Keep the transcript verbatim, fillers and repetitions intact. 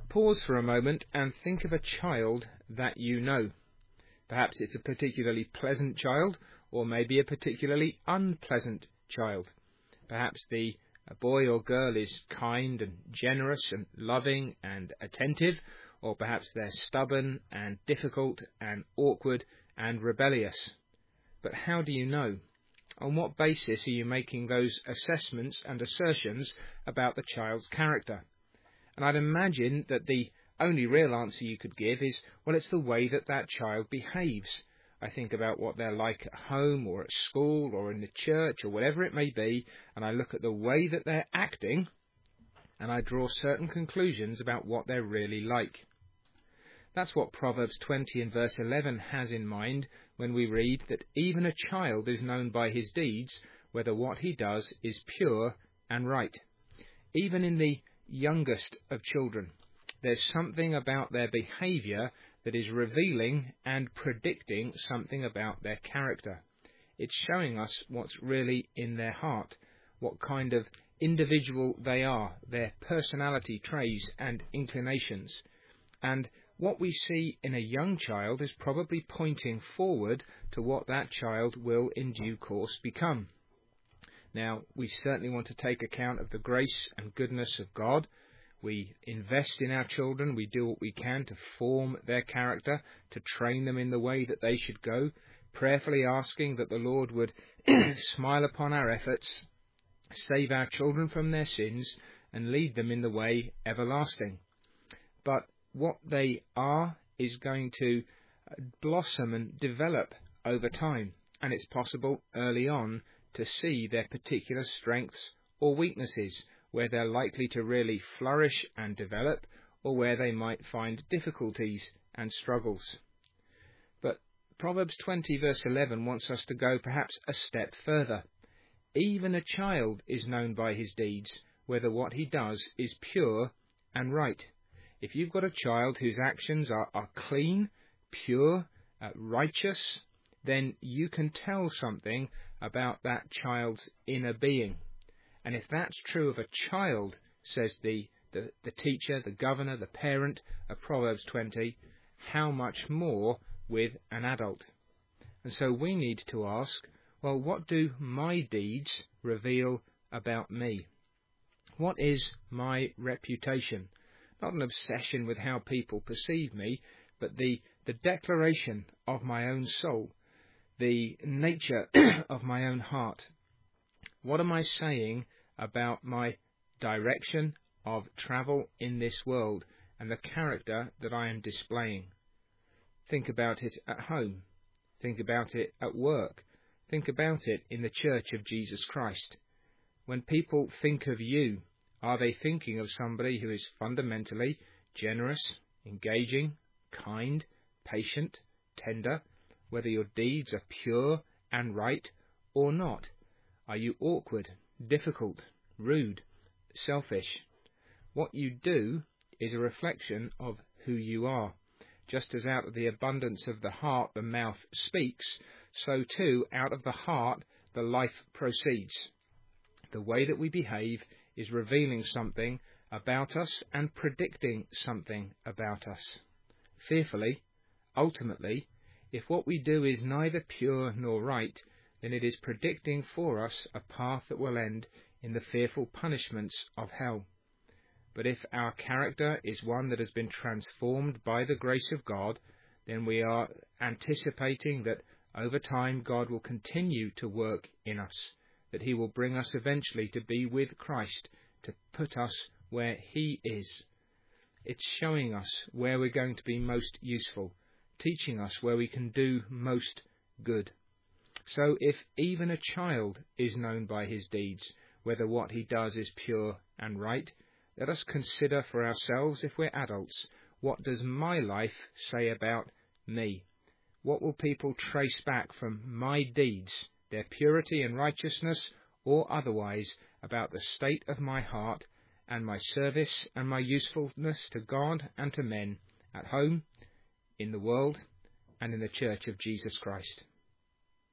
Pause for a moment and think of a child that you know. Perhaps it's a particularly pleasant child, or maybe a particularly unpleasant child. Perhaps the boy or girl is kind and generous and loving and attentive, or perhaps they're stubborn and difficult and awkward and rebellious. But how do you know? On what basis are you making those assessments and assertions about the child's character? And I'd imagine that the only real answer you could give is, well, it's the way that that child behaves. I think about what they're like at home or at school or in the church or whatever it may be, and I look at the way that they're acting, and I draw certain conclusions about what they're really like. That's what Proverbs twenty and verse eleven has in mind when we read that even a child is known by his deeds, whether what he does is pure and right. Even in the youngest of children, there's something about their behaviour that is revealing and predicting something about their character. It's showing us what's really in their heart, what kind of individual they are, their personality traits and inclinations. And what we see in a young child is probably pointing forward to what that child will in due course become. Now, we certainly want to take account of the grace and goodness of God. We invest in our children. We do what we can to form their character, to train them in the way that they should go, prayerfully asking that the Lord would smile upon our efforts, save our children from their sins, and lead them in the way everlasting. But what they are is going to blossom and develop over time, and it's possible early on to see their particular strengths or weaknesses, where they're likely to really flourish and develop, or where they might find difficulties and struggles. But Proverbs twenty verse eleven wants us to go perhaps a step further. Even a child is known by his deeds, whether what he does is pure and right. If you've got a child whose actions are, are clean, pure, uh, righteous, then you can tell something about that child's inner being. And if that's true of a child, says the, the, the teacher, the governor, the parent of Proverbs twenty, how much more with an adult? And so we need to ask, well, what do my deeds reveal about me? What is my reputation? Not an obsession with how people perceive me, but the, the declaration of my own soul, the nature of my own heart. What am I saying about my direction of travel in this world and the character that I am displaying? Think about it at home. Think about it at work. Think about it in the Church of Jesus Christ. When people think of you, are they thinking of somebody who is fundamentally generous, engaging, kind, patient, tender, whether your deeds are pure and right or not? Are you awkward, difficult, rude, selfish? What you do is a reflection of who you are. Just as out of the abundance of the heart the mouth speaks, so too out of the heart the life proceeds. The way that we behave is revealing something about us and predicting something about us. Fearfully, ultimately, if what we do is neither pure nor right, then it is predicting for us a path that will end in the fearful punishments of hell. But if our character is one that has been transformed by the grace of God, then we are anticipating that over time God will continue to work in us, that he will bring us eventually to be with Christ, to put us where he is. It's showing us where we're going to be most useful, teaching us where we can do most good. So if even a child is known by his deeds, whether what he does is pure and right, let us consider for ourselves, if we're adults, what does my life say about me? What will people trace back from my deeds, their purity and righteousness, or otherwise, about the state of my heart and my service and my usefulness to God and to men, at home, in the world, and in the Church of Jesus Christ?